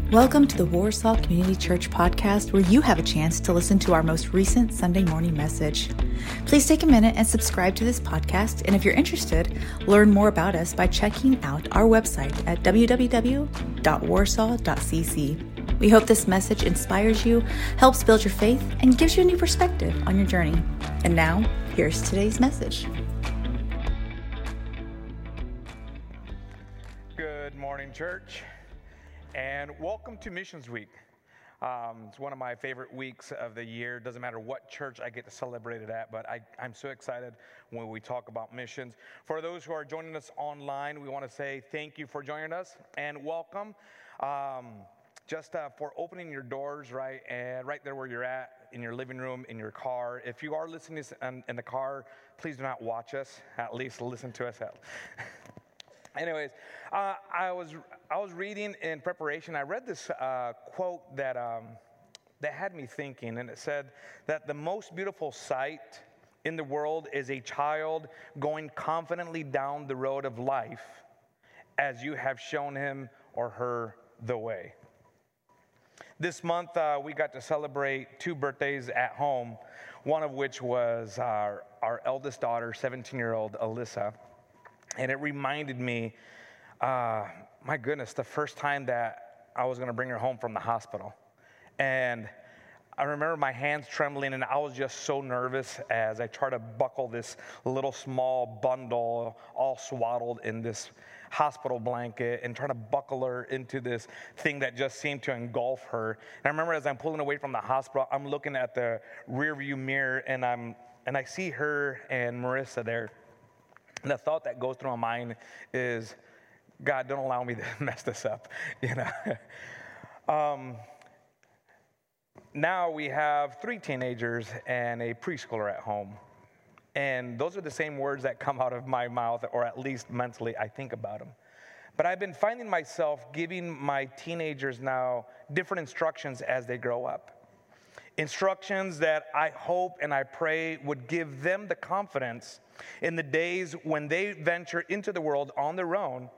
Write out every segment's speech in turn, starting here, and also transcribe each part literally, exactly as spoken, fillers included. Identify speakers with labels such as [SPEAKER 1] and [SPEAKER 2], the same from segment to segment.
[SPEAKER 1] Welcome to the Warsaw Community Church podcast, where you have a chance to listen to our most recent Sunday morning message. Please take a minute and subscribe to this podcast, and if you're interested, learn more about us by checking out our website at w w w dot warsaw dot c c. We hope this message inspires you, helps build your faith, and gives you a new perspective on your journey. And now, here's today's message.
[SPEAKER 2] Good morning, church. And welcome to Missions Week. Um, it's one of my favorite weeks of the year. Doesn't matter what church I get to celebrate it at, but I, I'm so excited when we talk about missions. For those who are joining us online, we want to say thank you for joining us and welcome. Um, just uh, for opening your doors, right, and right there where you're at, in your living room, in your car. If you are listening to this in, in the car, please do not watch us. At least listen to us. Anyways, uh, I was I was reading in preparation. I read this uh, quote that um, that had me thinking, and it said that the most beautiful sight in the world is a child going confidently down the road of life as you have shown him or her the way. This month, uh, we got to celebrate two birthdays at home, one of which was our, our eldest daughter, seventeen-year-old Alyssa. And it reminded me, uh, my goodness, the first time that I was going to bring her home from the hospital. And I remember my hands trembling, and I was just so nervous as I tried to buckle this little small bundle, all swaddled in this hospital blanket, and trying to buckle her into this thing that just seemed to engulf her. And I remember as I'm pulling away from the hospital, I'm looking at the rearview mirror, and I'm and I see her and Marissa there. And the thought that goes through my mind is, God, don't allow me to mess this up, you know. um, now we have three teenagers and a preschooler at home. And those are the same words that come out of my mouth, or at least mentally I think about them. But I've been finding myself giving my teenagers now different instructions as they grow up. Instructions that I hope and I pray would give them the confidence in the days when they venture into the world on their own,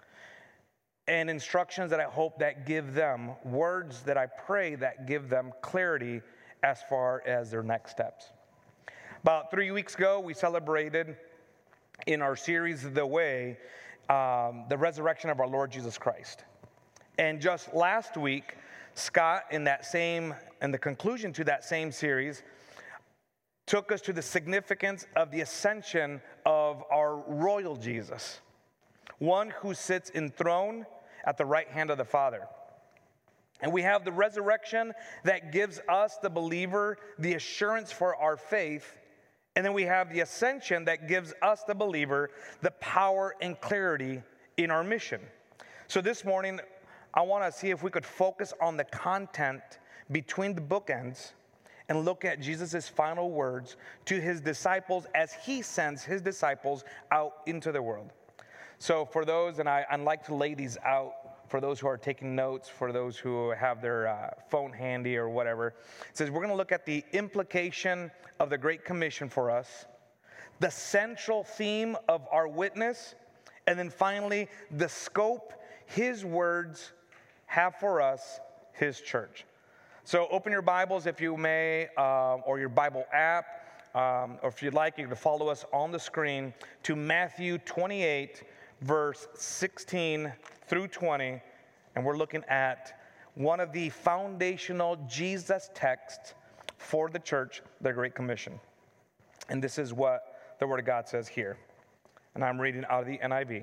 [SPEAKER 2] and instructions that I hope that give them words that I pray that give them clarity as far as their next steps. About three weeks ago, we celebrated in our series, The Way, um, the resurrection of our Lord Jesus Christ. And just last week, Scott, in that same, in the conclusion to that same series, took us to the significance of the ascension of our royal Jesus, one who sits enthroned at the right hand of the Father. And we have the resurrection that gives us, the believer, the assurance for our faith. And then we have the ascension that gives us, the believer, the power and clarity in our mission. So this morning, I want to see if we could focus on the content between the bookends and look at Jesus' final words to his disciples as he sends his disciples out into the world. So for those, and I, I'd like to lay these out for those who are taking notes, for those who have their uh, phone handy or whatever. It says we're going to look at the implication of the Great Commission for us, the central theme of our witness, and then finally the scope his words have for us, his church. So open your Bibles, if you may, uh, or your Bible app, um, or if you'd like, you can follow us on the screen to Matthew twenty-eight, verse sixteen through twenty, and we're looking at one of the foundational Jesus texts for the church, the Great Commission. And this is what the Word of God says here, and I'm reading out of the N I V.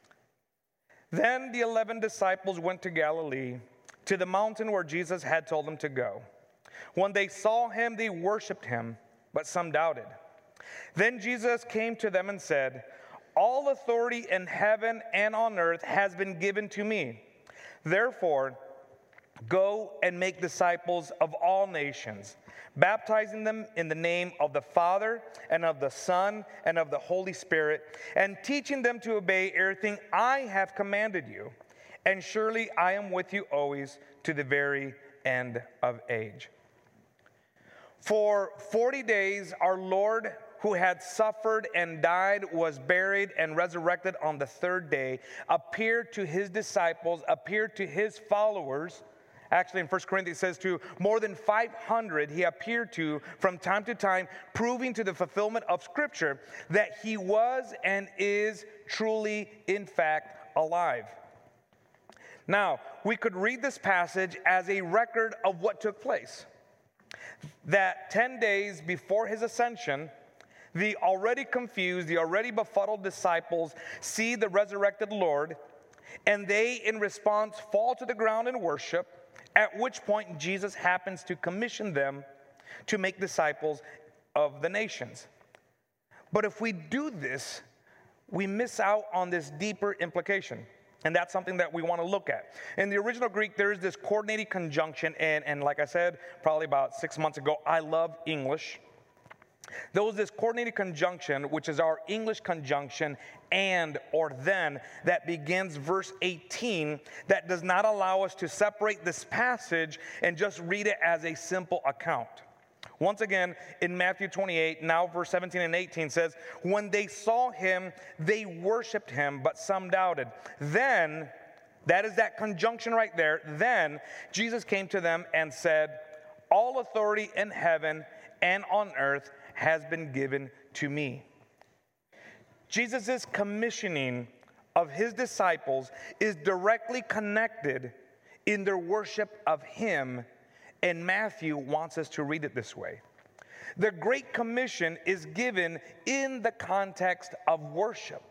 [SPEAKER 2] Then the eleven disciples went to Galilee, to the mountain where Jesus had told them to go. When they saw him, they worshiped him, but some doubted. Then Jesus came to them and said, "All authority in heaven and on earth has been given to me. Therefore, go and make disciples of all nations, baptizing them in the name of the Father and of the Son and of the Holy Spirit, and teaching them to obey everything I have commanded you. And surely I am with you always to the very end of age." For forty days, our Lord, who had suffered and died, was buried, and resurrected on the third day, appeared to his disciples, appeared to his followers Actually, in First Corinthians, it says to more than five hundred he appeared to from time to time, proving to the fulfillment of Scripture that he was and is truly, in fact, alive. Now, we could read this passage as a record of what took place. That ten days before his ascension, the already confused, the already befuddled disciples see the resurrected Lord, and they, in response, fall to the ground in worship, at which point Jesus happens to commission them to make disciples of the nations. But if we do this, we miss out on this deeper implication. And that's something that we want to look at. In the original Greek, there is this coordinating conjunction, and, and like I said, probably about six months ago, I love English. There was this coordinated conjunction, which is our English conjunction, and or then, that begins verse eighteen, that does not allow us to separate this passage and just read it as a simple account. Once again, in Matthew twenty-eight, now verse seventeen and eighteen says, when they saw him, they worshiped him, but some doubted. Then, that is that conjunction right there, then Jesus came to them and said, all authority in heaven and on earth has been given to me. Jesus' commissioning of his disciples is directly connected in their worship of him, and Matthew wants us to read it this way. The Great Commission is given in the context of worship.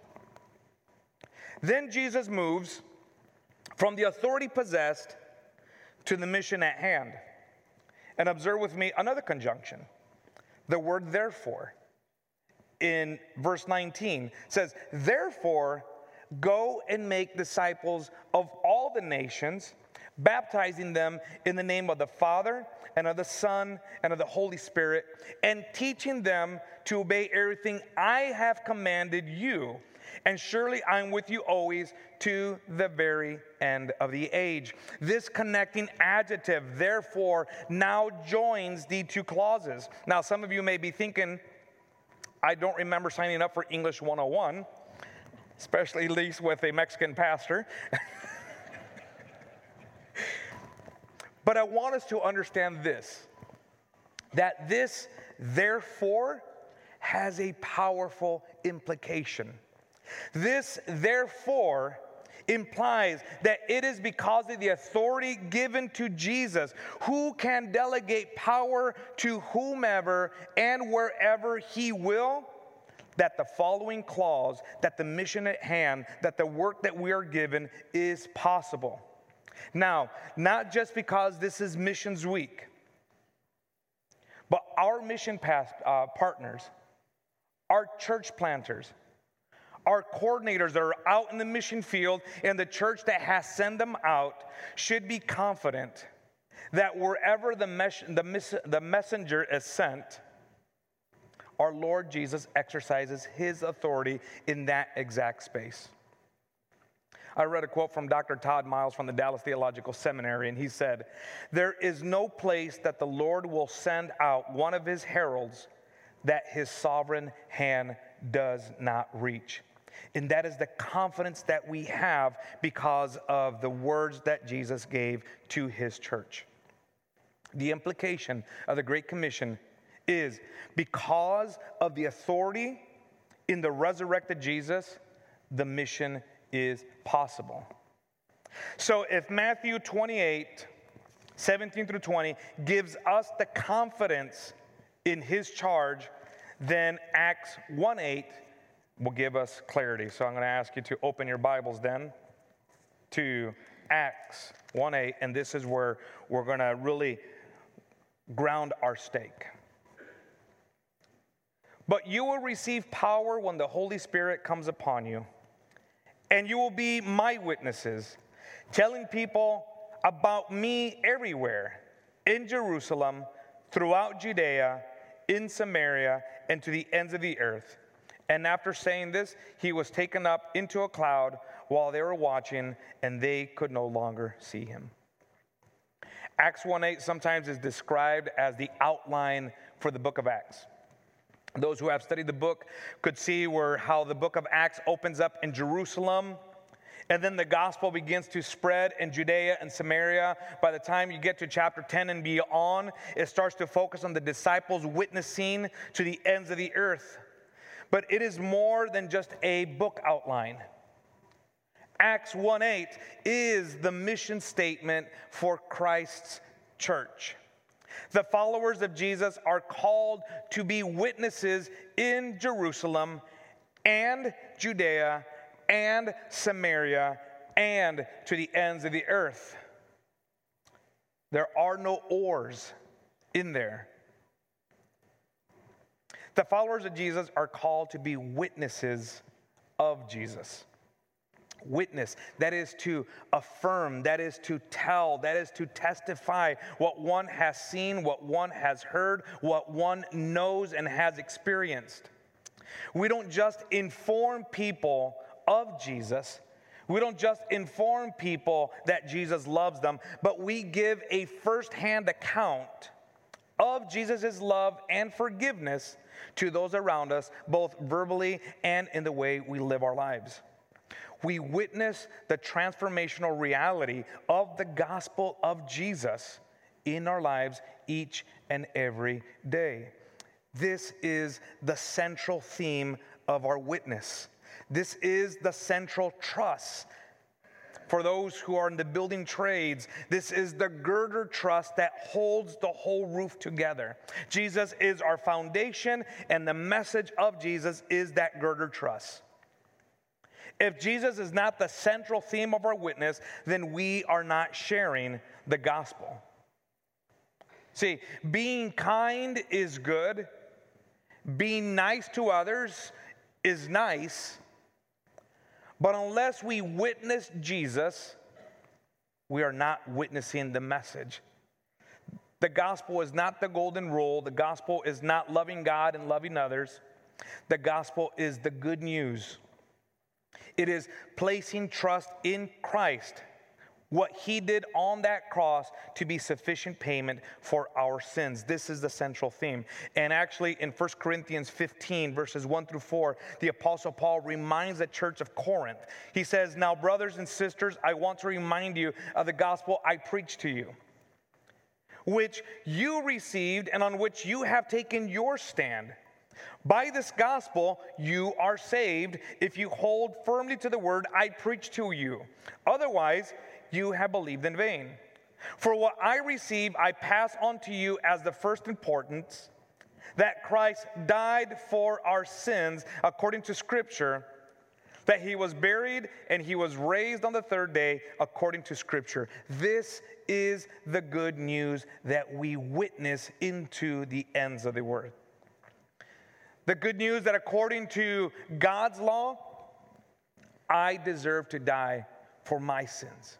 [SPEAKER 2] Then Jesus moves from the authority possessed to the mission at hand. And observe with me another conjunction. The word therefore in verse nineteen says, therefore go and make disciples of all the nations, baptizing them in the name of the Father and of the Son and of the Holy Spirit, and teaching them to obey everything I have commanded you. And surely I'm with you always to the very end of the age. This connecting adjective, therefore, now joins the two clauses. Now, some of you may be thinking, I don't remember signing up for English one oh one, especially at least with a Mexican pastor. But I want us to understand this, that this, therefore, has a powerful implication. This, therefore, implies that it is because of the authority given to Jesus, who can delegate power to whomever and wherever he will, that the following clause, that the mission at hand, that the work that we are given is possible. Now, not just because this is Missions Week, but our mission past, uh, partners, our church planters, our coordinators that are out in the mission field and the church that has sent them out should be confident that wherever the, mes- the, mes- the messenger is sent, our Lord Jesus exercises his authority in that exact space. I read a quote from Doctor Todd Miles from the Dallas Theological Seminary, and he said, there is no place that the Lord will send out one of his heralds that his sovereign hand does not reach. And that is the confidence that we have because of the words that Jesus gave to his church. The implication of the Great Commission is because of the authority in the resurrected Jesus, the mission is possible. So if Matthew twenty-eight, seventeen through twenty gives us the confidence in his charge, then Acts one eight will give us clarity. So I'm going to ask you to open your Bibles then to Acts one eight, and this is where we're going to really ground our stake. But you will receive power when the Holy Spirit comes upon you, and you will be my witnesses, telling people about me everywhere, in Jerusalem, throughout Judea, in Samaria, and to the ends of the earth. And after saying this, he was taken up into a cloud while they were watching, and they could no longer see him. Acts one eight sometimes is described as the outline for the book of Acts. Those who have studied the book could see where how the book of Acts opens up in Jerusalem, And then the gospel begins to spread in Judea and Samaria. By the time you get to chapter ten and beyond, it starts to focus on the disciples witnessing to the ends of the earth. But it is more than just a book outline. Acts one eight is the mission statement for Christ's church. The followers of Jesus are called to be witnesses in Jerusalem and Judea and Samaria and to the ends of the earth. There are no ors in there. The followers of Jesus are called to be witnesses of Jesus. Witness, that is to affirm, that is to tell, that is to testify what one has seen, what one has heard, what one knows and has experienced. We don't just inform people of Jesus. We don't just inform people that Jesus loves them, but we give a firsthand account of Jesus' love and forgiveness to those around us, both verbally and in the way we live our lives. We witness the transformational reality of the gospel of Jesus in our lives each and every day. This is the central theme of our witness. This is the central truss. For those who are in the building trades, this is the girder truss that holds the whole roof together. Jesus is our foundation, and the message of Jesus is that girder truss. If Jesus is not the central theme of our witness, then we are not sharing the gospel. See, being kind is good. Being nice to others is nice. But unless we witness Jesus, we are not witnessing the message. The gospel is not the golden rule. The gospel is not loving God and loving others. The gospel is the good news. It is placing trust in Christ, what he did on that cross to be sufficient payment for our sins. This is the central theme. And actually in First Corinthians fifteen, verses one through four, the Apostle Paul reminds the church of Corinth. He says, "Now, brothers and sisters, I want to remind you of the gospel I preached to you, which you received and on which you have taken your stand. By this gospel you are saved if you hold firmly to the word I preached to you. Otherwise, you have believed in vain. For what I received, I pass on to you as the first importance, that Christ died for our sins according to Scripture, that he was buried and he was raised on the third day according to Scripture." This is the good news that we witness into the ends of the world. The good news that according to God's law, I deserve to die for my sins.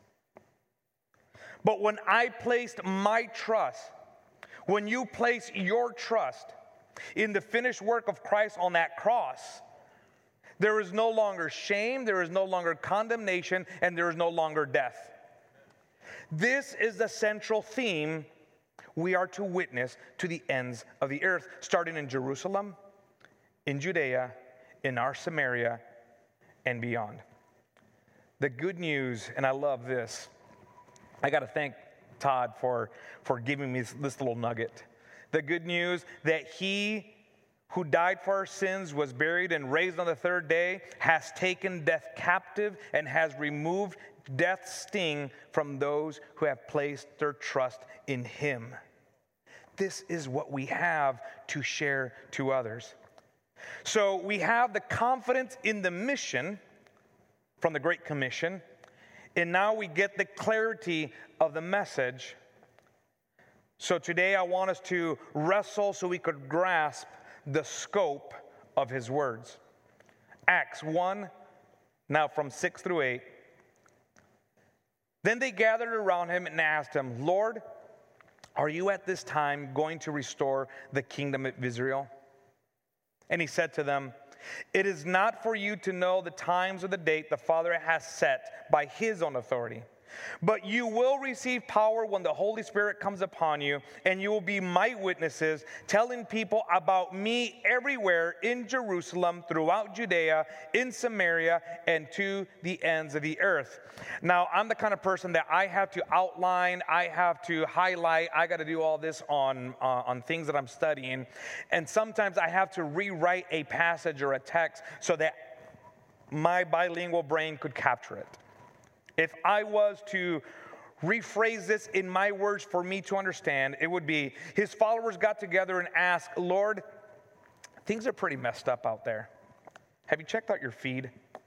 [SPEAKER 2] But when I placed my trust, when you place your trust in the finished work of Christ on that cross, there is no longer shame, there is no longer condemnation, and there is no longer death. This is the central theme we are to witness to the ends of the earth, starting in Jerusalem, in Judea, in our Samaria, and beyond. The good news, and I love this, I got to thank Todd for, for giving me this, this little nugget. The good news that he who died for our sins, was buried and raised on the third day, has taken death captive and has removed death's sting from those who have placed their trust in him. This is what we have to share to others. So we have the confidence in the mission from the Great Commission, and now we get the clarity of the message. So today I want us to wrestle so we could grasp the scope of his words. Acts one, now from six through eight. Then they gathered around him and asked him, "Lord, are you at this time going to restore the kingdom of Israel?" And he said to them, "It is not for you to know the times or the date the Father has set by his own authority. But you will receive power when the Holy Spirit comes upon you, and you will be my witnesses, telling people about me everywhere in Jerusalem, throughout Judea, in Samaria, and to the ends of the earth. Now, I'm the kind of person that I have to outline, I have to highlight, I got to do all this on, uh, on things that I'm studying. And sometimes I have to rewrite a passage or a text so that my bilingual brain could capture it. If I was to rephrase this in my words for me to understand, it would be, his followers got together and asked, Lord, things are pretty messed up out there. Have you checked out your feed?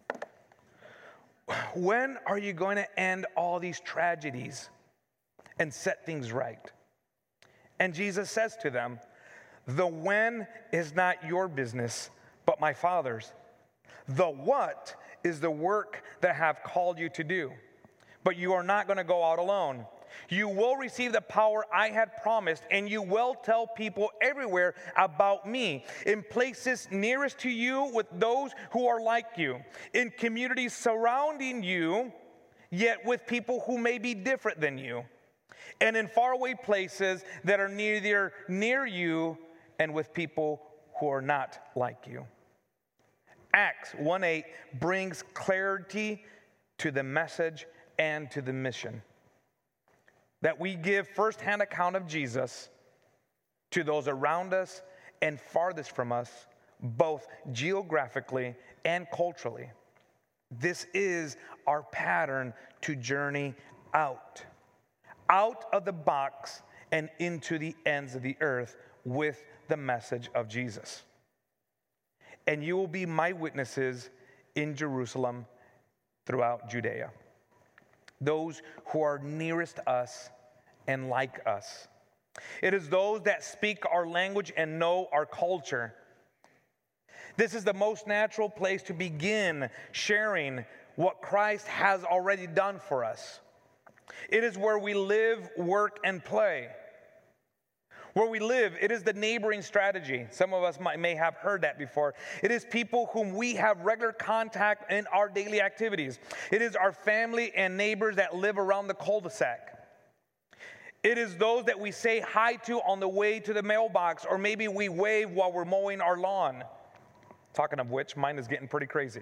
[SPEAKER 2] When are you going to end all these tragedies and set things right? And Jesus says to them, the when is not your business, but my Father's. The what is the work that I have called you to do. But you are not going to go out alone. You will receive the power I had promised, and you will tell people everywhere about me, in places nearest to you with those who are like you, in communities surrounding you, yet with people who may be different than you, and in faraway places that are neither near you, and with people who are not like you. Acts one eight brings clarity to the message and to the mission. That we give firsthand account of Jesus to those around us and farthest from us, both geographically and culturally. This is our pattern to journey out. Out of the box and into the ends of the earth with the message of Jesus. And you will be my witnesses in Jerusalem, throughout Judea. Those who are nearest us and like us. It is those that speak our language and know our culture. This is the most natural place to begin sharing what Christ has already done for us. It is where we live, work, and play. Where we live, it is the neighboring strategy. Some of us might, may have heard that before. It is people whom we have regular contact in our daily activities. It is our family and neighbors that live around the cul-de-sac. It is those that we say hi to on the way to the mailbox, or maybe we wave while we're mowing our lawn. Talking of which, mine is getting pretty crazy.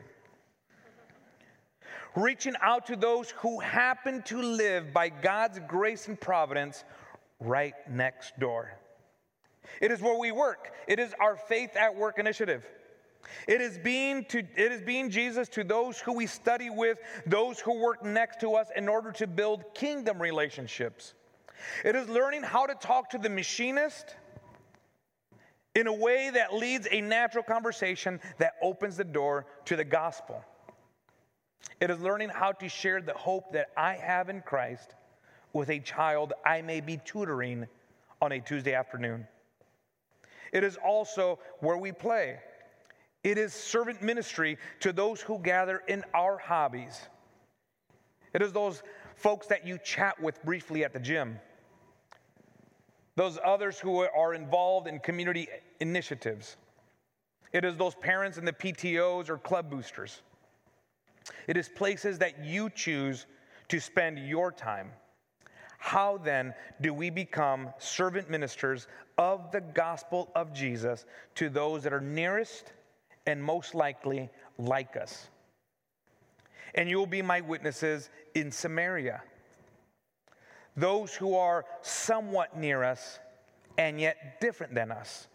[SPEAKER 2] Reaching out to those who happen to live by God's grace and providence right next door. It is where we work. It is our Faith at Work initiative. It is being to it is being Jesus to those who we study with, those who work next to us in order to build kingdom relationships. It is learning how to talk to the machinist in a way that leads a natural conversation that opens the door to the gospel. It is learning how to share the hope that I have in Christ with a child I may be tutoring on a Tuesday afternoon. It is also where we play. It is servant ministry to those who gather in our hobbies. It is those folks that you chat with briefly at the gym. Those others who are involved in community initiatives. It is those parents in the P T Os or club boosters. It is places that you choose to spend your time. How then do we become servant ministers of the gospel of Jesus to those that are nearest and most likely like us? And you will be my witnesses in Samaria. Those who are somewhat near us and yet different than us.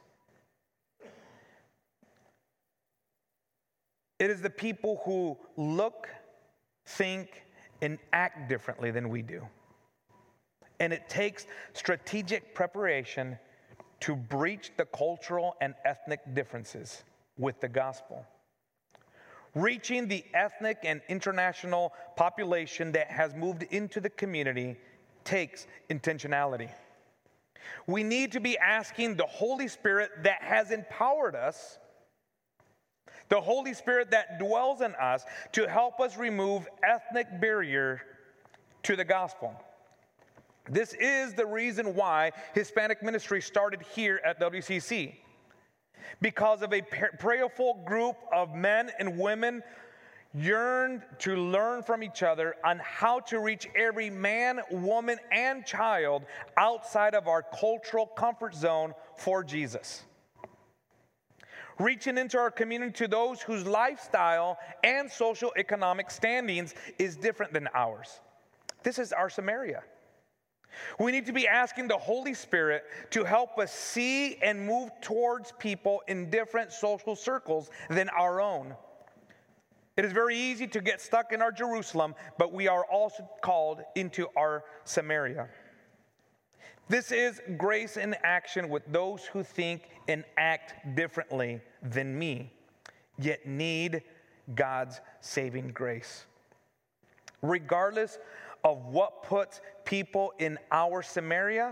[SPEAKER 2] It is the people who look, think, and act differently than we do. And it takes strategic preparation to breach the cultural and ethnic differences with the gospel. Reaching the ethnic and international population that has moved into the community takes intentionality. We need to be asking the Holy Spirit that has empowered us, the Holy Spirit that dwells in us, to help us remove ethnic barrier to the gospel. This is the reason why Hispanic ministry started here at W C C. Because of a prayerful group of men and women yearned to learn from each other on how to reach every man, woman, and child outside of our cultural comfort zone for Jesus. Reaching into our community to those whose lifestyle and social economic standings is different than ours. This is our Samaria. We need to be asking the Holy Spirit to help us see and move towards people in different social circles than our own. It is very easy to get stuck in our Jerusalem, but we are also called into our Samaria. This is grace in action with those who think and act differently than me, yet need God's saving grace. Regardless of what puts people in our Samaria,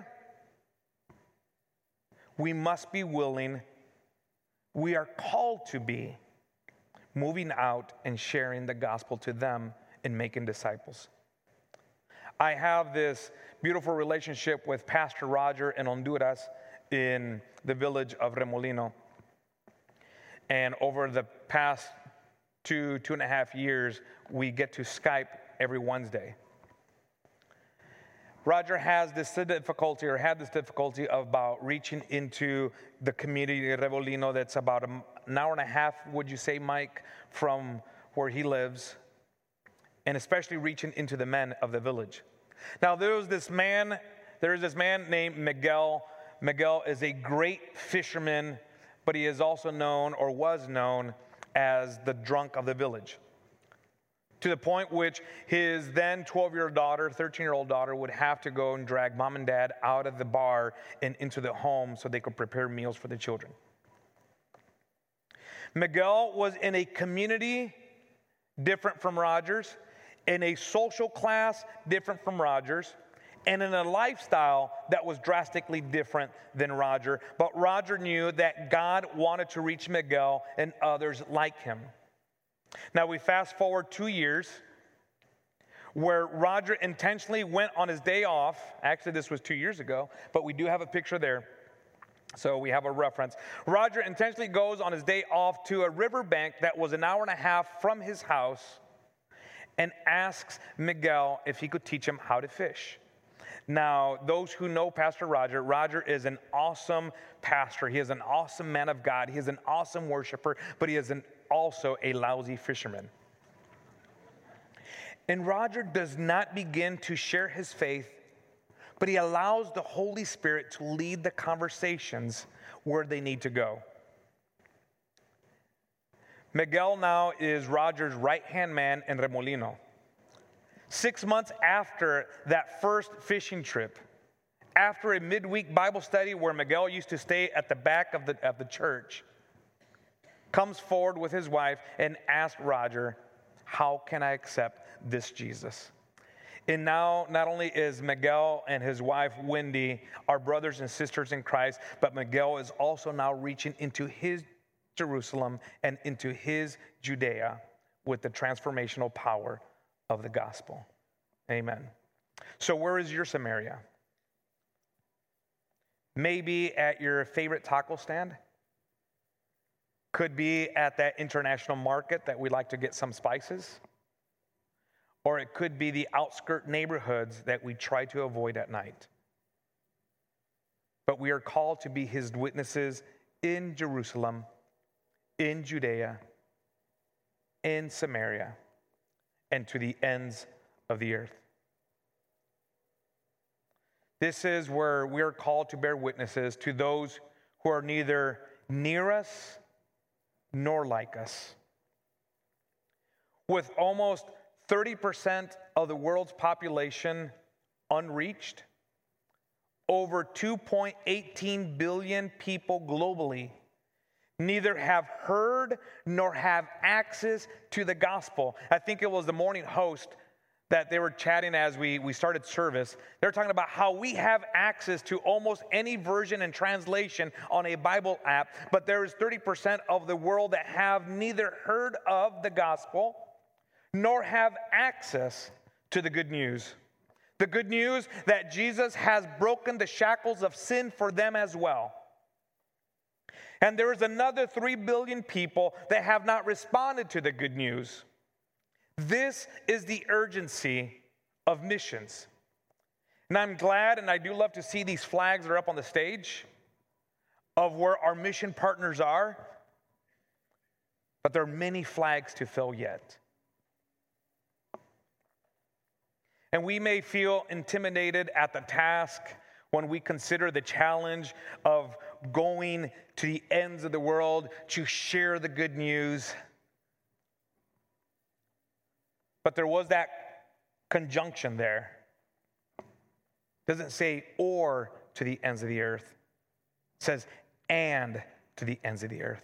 [SPEAKER 2] we must be willing, we are called to be, moving out and sharing the gospel to them and making disciples. I have this beautiful relationship with Pastor Roger in Honduras in the village of Remolino. And over the past two, two and a half years, we get to Skype every Wednesday. Roger has this difficulty, or had this difficulty about reaching into the community of Remolino that's about an hour and a half, would you say, Mike, from where he lives, and especially reaching into the men of the village. Now, there was this man, there is this man named Miguel. Miguel is a great fisherman, but he is also known, or was known, as the drunk of the village. To the point which his then twelve-year-old daughter, thirteen-year-old daughter, would have to go and drag mom and dad out of the bar and into the home so they could prepare meals for the children. Miguel was in a community different from Roger's, in a social class different from Roger's, and in a lifestyle that was drastically different than Roger. But Roger knew that God wanted to reach Miguel and others like him. Now we fast forward two years where Roger intentionally went on his day off. Actually, this was two years ago, but we do have a picture there. So we have a reference. Roger intentionally goes on his day off to a riverbank that was an hour and a half from his house and asks Miguel if he could teach him how to fish. Now, those who know Pastor Roger, Roger is an awesome pastor. He is an awesome man of God. He is an awesome worshiper, but he is an, also a lousy fisherman. And Roger does not begin to share his faith, but he allows the Holy Spirit to lead the conversations where they need to go. Miguel now is Roger's right-hand man in Remolino. Six months after that first fishing trip, after a midweek Bible study where Miguel used to stay at the back of the, of the church, comes forward with his wife and asks Roger, how can I accept this Jesus? And now, not only is Miguel and his wife, Wendy, our brothers and sisters in Christ, but Miguel is also now reaching into his Jerusalem and into his Judea with the transformational power of the gospel. Amen. So where is your Samaria? Maybe at your favorite taco stand. Could be at that international market that we like to get some spices. Or it could be the outskirt neighborhoods that we try to avoid at night. But we are called to be his witnesses in Jerusalem, in Judea, in Samaria, and to the ends of the earth. This is where we are called to bear witnesses to those who are neither near us nor like us. With almost thirty percent of the world's population unreached, over two point one eight billion people globally neither have heard nor have access to the gospel. I think it was the morning host that they were chatting as we, we started service. They're talking about how we have access to almost any version and translation on a Bible app, but there is thirty percent of the world that have neither heard of the gospel nor have access to the good news. The good news that Jesus has broken the shackles of sin for them as well. And there is another three billion people that have not responded to the good news. This is the urgency of missions. And I'm glad, and I do love to see these flags that are up on the stage of where our mission partners are. But there are many flags to fill yet. And we may feel intimidated at the task when we consider the challenge of going to the ends of the world to share the good news. But there was that conjunction there. It doesn't say or to the ends of the earth. It says and to the ends of the earth.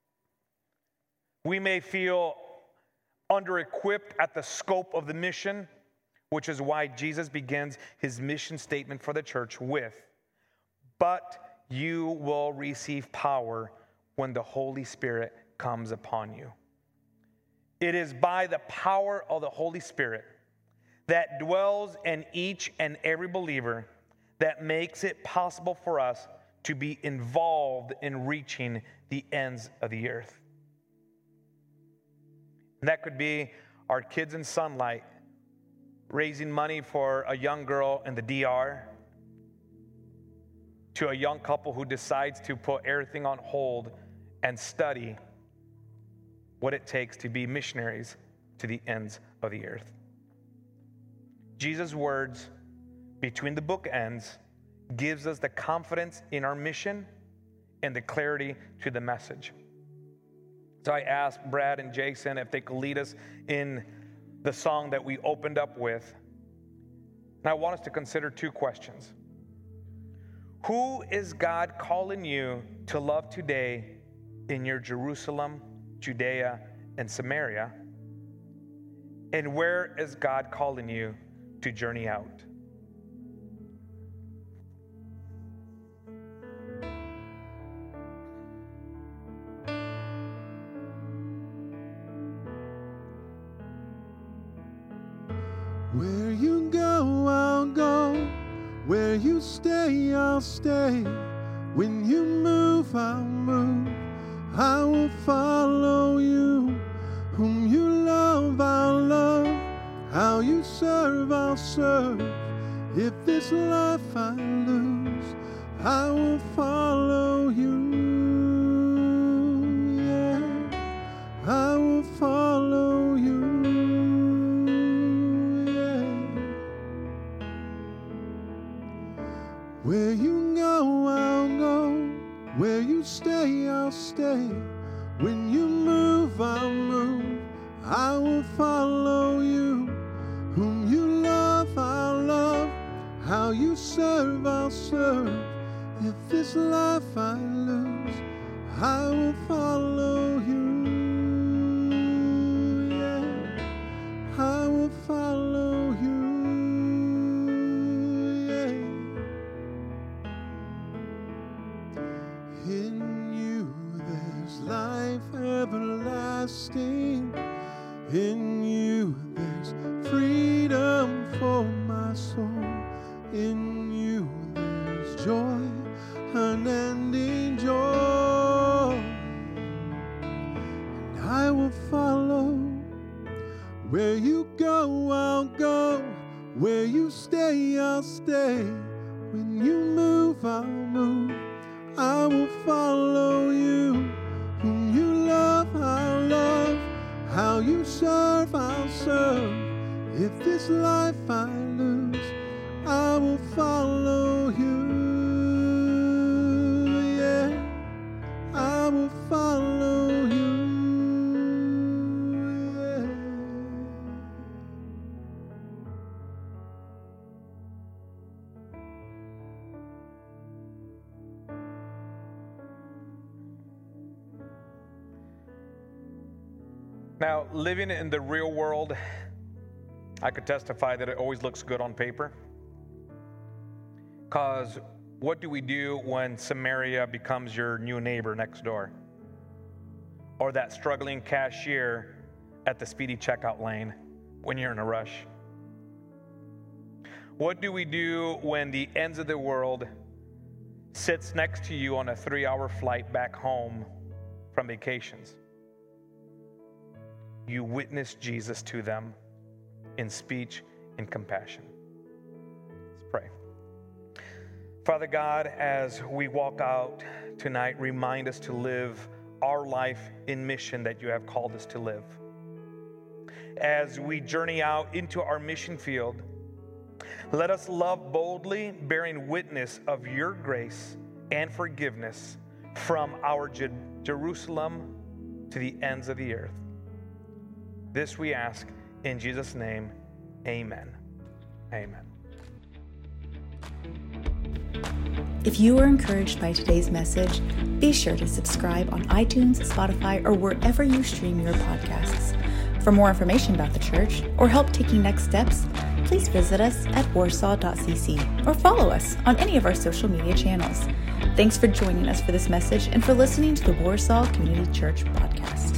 [SPEAKER 2] We may feel under-equipped at the scope of the mission, which is why Jesus begins his mission statement for the church with, "But you will receive power when the Holy Spirit comes upon you." It is by the power of the Holy Spirit that dwells in each and every believer that makes it possible for us to be involved in reaching the ends of the earth. And that could be our Kids in Sunlight, raising money for a young girl in the D R, to a young couple who decides to put everything on hold and study what it takes to be missionaries to the ends of the earth. Jesus' words between the bookends gives us the confidence in our mission and the clarity to the message. So I asked Brad and Jason if they could lead us in the song that we opened up with. And I want us to consider two questions. Who is God calling you to love today in your Jerusalem, Judea, and Samaria? And where is God calling you to journey out?
[SPEAKER 3] Where you go, I'll go. Where you stay, I'll stay. When you move, I'll move. I will follow you. Whom you love, I'll love. How you serve, I'll serve. If this life I lose, I will follow you. Yeah, I will follow you. Where you go, I'll go. Where you stay, I'll stay. When you move, I'll move. I will follow you. Whom you love, I'll love. How you serve, I'll serve. If this life I lose, I will follow you. Yeah, I will follow you. In you there's life everlasting. In you there's freedom for my soul. In you there's joy, unending joy. And I will follow. Where you go, I'll go. Where you stay, I'll stay. When you move, I'll move. I will follow you. Whom you love, I'll love. How you serve, I'll serve. If this life I lose, I will follow you. Yeah, I will follow you. Yeah.
[SPEAKER 2] Now, living in the real world, I could testify that it always looks good on paper. Because what do we do when Samaria becomes your new neighbor next door? Or that struggling cashier at the speedy checkout lane when you're in a rush? What do we do when the ends of the world sits next to you on a three-hour flight back home from vacations? you witness Jesus to them in speech and compassion. Let's pray. Father God, as we walk out tonight, remind us to live our life in mission that you have called us to live. As we journey out into our mission field, let us love boldly, bearing witness of your grace and forgiveness from our Je- Jerusalem to the ends of the earth. This we ask in Jesus' name, amen. Amen.
[SPEAKER 1] If you were encouraged by today's message, be sure to subscribe on iTunes, Spotify, or wherever you stream your podcasts. For more information about the church or help taking next steps, please visit us at warsaw dot c c or follow us on any of our social media channels. Thanks for joining us for this message and for listening to the Warsaw Community Church podcast.